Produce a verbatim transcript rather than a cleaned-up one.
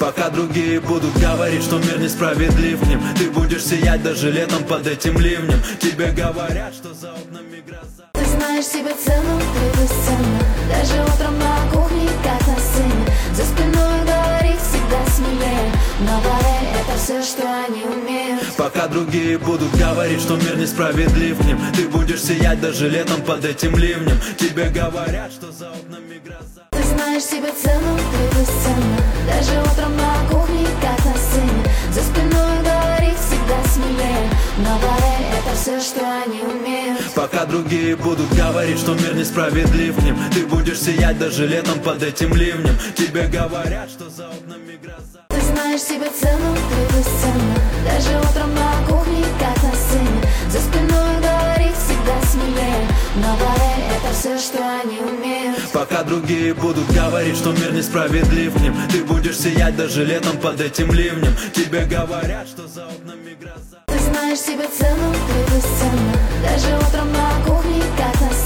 Пока другие будут говорить, что мир несправедлив к ним, ты будешь сиять даже летом под этим ливнем. Тебе говорят, что за окнами гроза. Ты знаешь себе цену, ты бесценна. Даже утром на кухне, как на сцене. За спиной говорить всегда смелее. Но поверь, это все, что они умеют. Пока другие будут говорить, что мир несправедлив к ним, ты будешь сиять даже летом под этим ливнем. Тебе говорят, что за окнами гроза. Ты знаешь себе цену, ты бесценна. Даже утром на кухне, как на сцене. За спиной говорить всегда смелее. Но поверь, это все, что они умеют. Пока другие будут говорить, что мир несправедлив к ним, ты будешь сиять даже летом под этим ливнем. Тебе говорят, что за окнами гроза. Ты знаешь себе цену, ты бесценна. Даже утром на кухне, как на сцене. За спиной говорить всегда смелее. Но поверь, это все, что они умеют. Пока другие будут говорить, что мир несправедлив к ним, ты будешь сиять даже летом под этим ливнем. Тебе говорят, что за окнами гроза. Ты знаешь себе цену, ты бесценна. Даже утром на кухне, как на сцене.